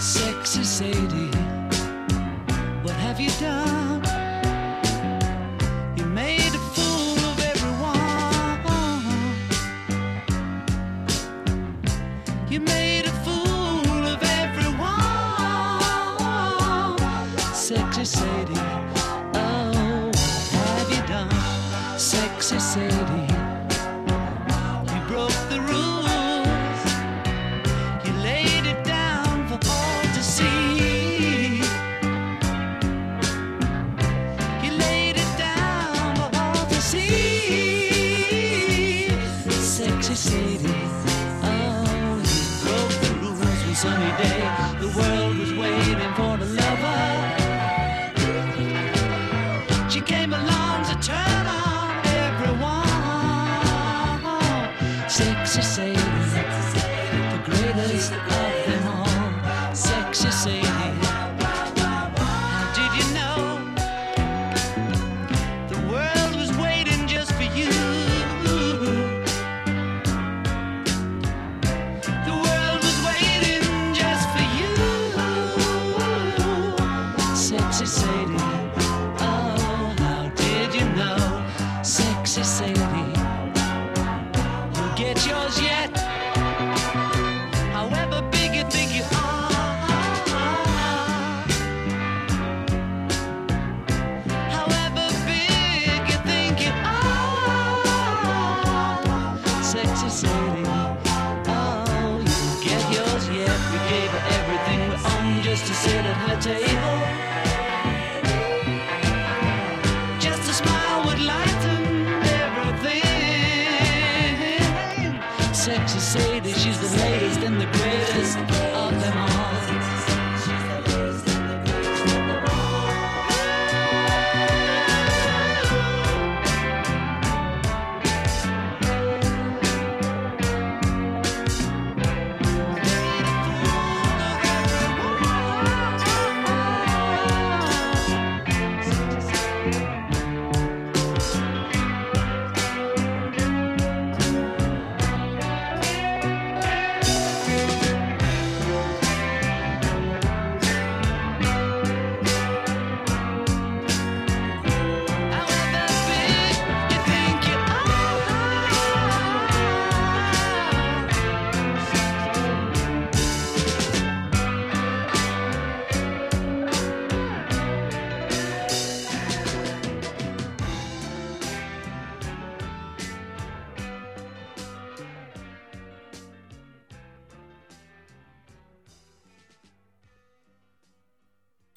Sexy Sadie, what have you done? You made a fool of everyone. You made a fool of everyone. Sexy Sadie, oh, what have you done? Sexy Sadie, you broke the rules. You laid it down for all to see. You laid it down for all to see. Sexy Sadie, oh, you broke the rules one sunny day. The world was waiting for the lover. She came along to turn on everyone. Sexy Sadie, the greatest of them all. Sexy Sadie, how did you know the world was waiting just for you? The world was waiting just for you. Sexy Sadie, oh, how did you know? Sexy Sadie, you'll get yours yet. However big you think you are, however big you think you are. Sexy Sadie, oh, you get yours yet. We gave her everything, we're on just to sit at her table.